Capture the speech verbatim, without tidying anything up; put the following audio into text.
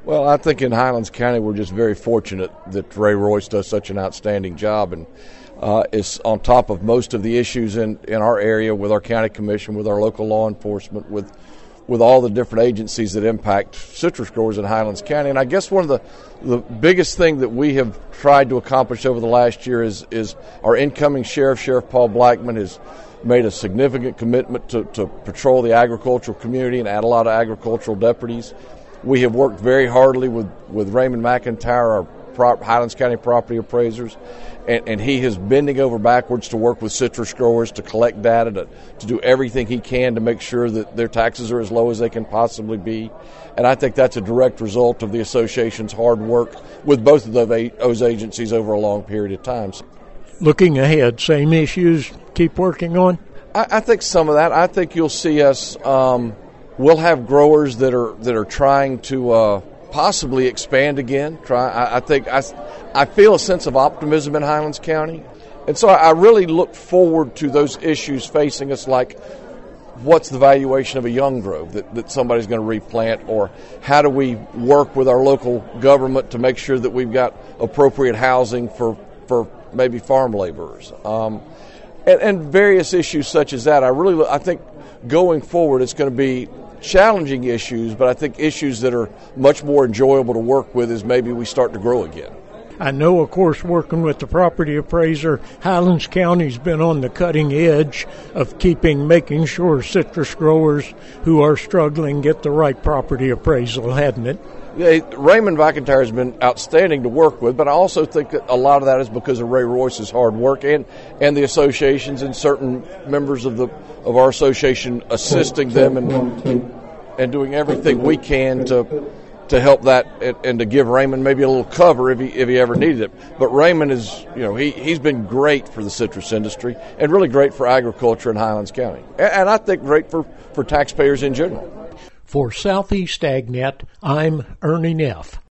Well, I think in Highlands County we're just very fortunate that Ray Royce does such an outstanding job and uh, is on top of most of the issues in, in our area with our county commission, with our local law enforcement, with with all the different agencies that impact citrus growers in Highlands County. And I guess one of the, the biggest thing that we have tried to accomplish over the last year is, is our incoming sheriff, Sheriff Paul Blackman, has made a significant commitment to, to patrol the agricultural community and add a lot of agricultural deputies. We have worked very hardly with, with Raymond McIntyre, our prop, Highlands County property appraisers, and, and he is bending over backwards to work with citrus growers to collect data, to, to do everything he can to make sure that their taxes are as low as they can possibly be. And I think that's a direct result of the association's hard work with both of those agencies over a long period of time. Looking ahead, same issues, keep working on? I, I think some of that. I think you'll see us, um, we'll have growers that are that are trying to uh, possibly expand again. Try. I, I think I, I feel a sense of optimism in Highlands County. And so I really look forward to those issues facing us, like what's the valuation of a young grove that, that somebody's going to replant, or how do we work with our local government to make sure that we've got appropriate housing for, for maybe farm laborers, um, and, and various issues such as that. I really, I think going forward it's going to be challenging issues, but I think issues that are much more enjoyable to work with as maybe we start to grow again. I know, of course, working with the property appraiser, Highlands County's been on the cutting edge of keeping, making sure citrus growers who are struggling get the right property appraisal, hadn't it? Yeah, Raymond McIntyre has been outstanding to work with, but I also think that a lot of that is because of Ray Royce's hard work and, and the associations and certain members of the of our association assisting them and and doing everything we can to to help that and, and to give Raymond maybe a little cover if he if he ever needed it. But Raymond is, you know, he, he's been great for the citrus industry and really great for agriculture in Highlands County. And, and I think great for, for taxpayers in general. For Southeast AgNet, I'm Ernie Neff.